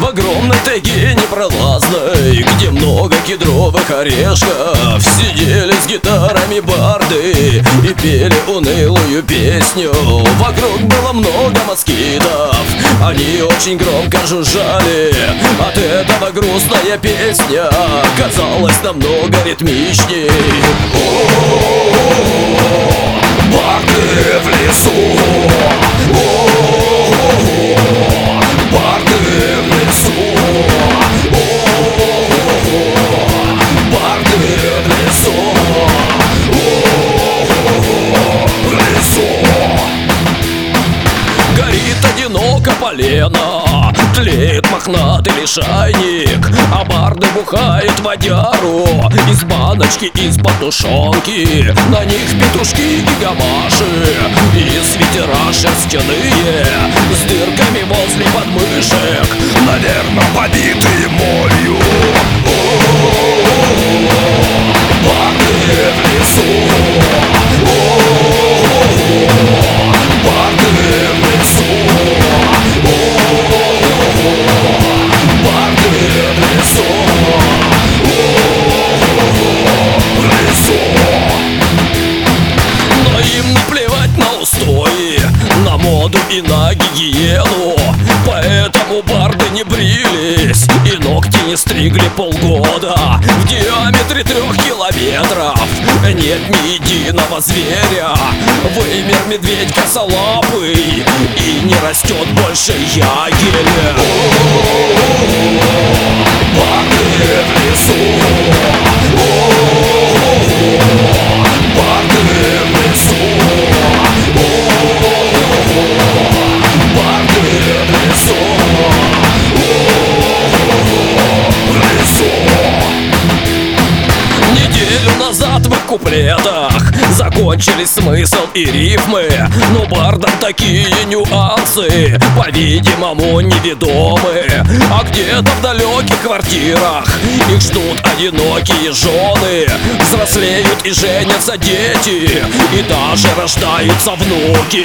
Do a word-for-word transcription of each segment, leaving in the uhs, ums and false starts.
огромной тайге непролазной, где много кедровых орешков, сидели с гитарами барды и пели унылую песню. Вокруг было много москитов, они очень громко жужжали. От этого грустная песня казалась намного ритмичней. О-о-о-о, барды в лесу, о-о-о-о, барды в лесу, о-о-о-о, барды в лесу, о-о-о-о, в лесу. Горит одиноко полено, тлеет мохнатый лишайник, а барды бухают водяру из баночки, из-под тушенки. На них петушки и гамаши, и свитера шерстяные с дырками возле подмышек, наверное, побитые молью. О-о-о-о, барды в лесу, о-о-о-о, барды в лесу, о-о-о-о, барды в лесу, о-о-о-о, в лесу. Но им наплевать на устои, на моду и на гигиену, поэтому барды не брились и ногти не стригли полгода. В диаметре трех километров нет ни единого зверя. Вымер медведь косолапый и не растет больше ягеля. Барды в лесу, барды в лесу, барды в лесу, в лесу. Неделю назад в их куплетах закончились смысл и рифмы, но бардам такие нюансы, по-видимому, неведомы. А где-то в далеких квартирах их ждут одинокие жены, взрослеют и женятся дети, и даже рождаются внуки.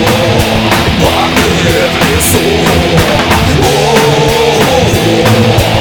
Барды в лесу,